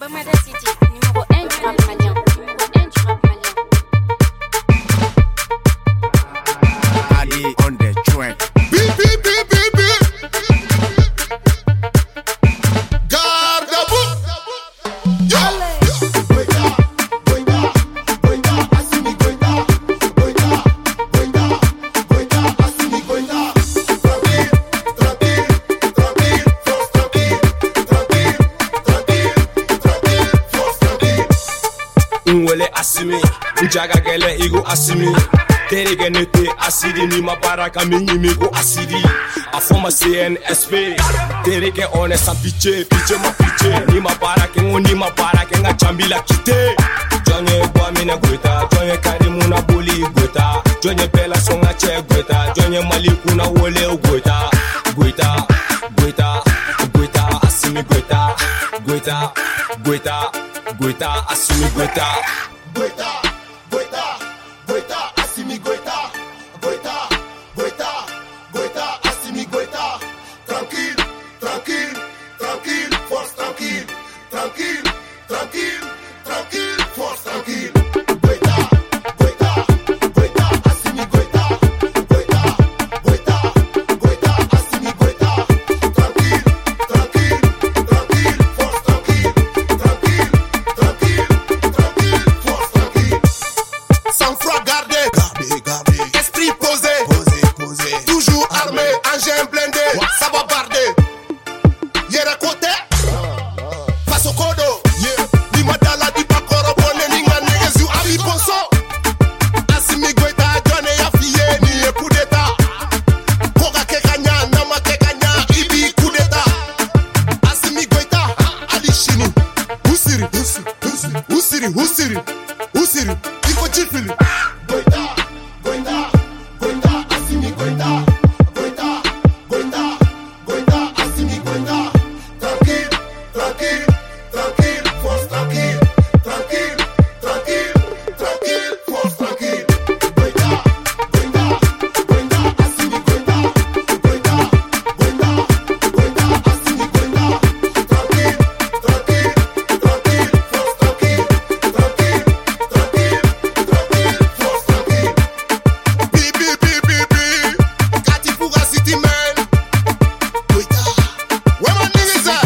Bomada City, numéro 1 du rap malien. Numéro 1 du rap malien. Ali on the track. Beep, beep, beep, beep, beep. Garde à vous. Yo. Goïta, Goïta, Goïta, Assimi Goïta. Goïta, Goïta, Goïta, Assimi Goïta. Tranquille, tranquille, tranquille, force tranquille. Tranquille, tranquille, tranquille, force tranquille. Unwele Assimi, Njaga Gele Igo Assimi. Terege nete asidi ni mabaraka minimi go asidi. A forma CNSP. Terege one sans pitié, pitié ma pitié. Ni mabaraka ngo ni mabaraka nga chambila kite. Jonye Guamina Gweta, Jonye Karimuna Boli Gweta, Jonye Bella Songa Che Gweta, Jonye Malikuna Wole Gweta, Gweta, Gweta, Gweta, Assimi Gweta, Gweta, Gweta, Gweta, Assimi Gweta. Goïta, Goïta, Goïta, Assimi Goïta. Goïta, Goïta, Goïta, Assimi Goïta. Tranquille, tranquille, tranquille, force tranquille. Tranquille, tranquille, tranquille, force tranquille. Goïta, Goïta, Goïta, Assimi Goïta. Goïta, Goïta, Goïta, Assimi Goïta. Tranquille, tranquille, tranquille, force tranquille. Tranquille, tranquille, tranquille, force tranquille. Sans froid gardé, esprit posé, toujours armé, engin blindé, ça va barder. Yere côté, face au codo, di madala di bakoro bone ninga negezu abi ponso. Assimi Goïta Johnny ya fiye ni e coup d'état. Koga kekanya, nama kekanya, ibi coup d'état. Assimi Goïta, Ali Shini, Usiri, Iko Chifili. Goïta, Goïta, Goïta, Assimi Goïta. Goïta, Goïta, Goïta, Assimi Goïta. Tranquille, tranquille, tranquille, force tranquille. Tranquille, tranquille, tranquille, force tranquille. Goïta, Goïta, Goïta, Assimi Goïta. Goïta, Goïta, Goïta, Assimi Goïta. Tranquille, tranquille, tranquille, force tranquille. Tranquille, tranquille, tranquille, force tranquille. Beep, beep, beep, beep, beep. Kati Fuga City man. Goïta. Where my niggas at?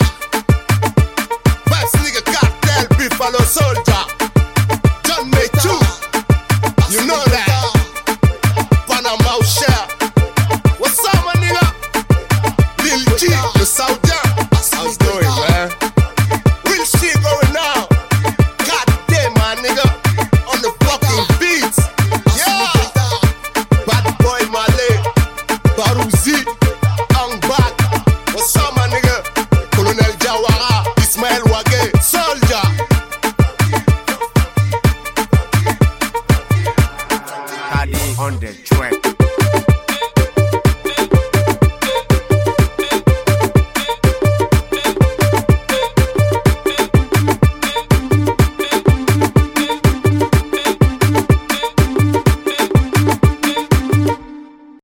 Vibes nigga cartel, Buffalo Soldier. John May too. You know that. Panama Share. What's up my nigga? Lil G, the Saudien. How's it going man? Real shit going now. God damn my nigga. On the fucking beats. Yeah. Bad boy Malay. Barouzi. I'm back. What's up my nigga? Colonel Jawara. Ismail Wage. Soldier. Ali on the track.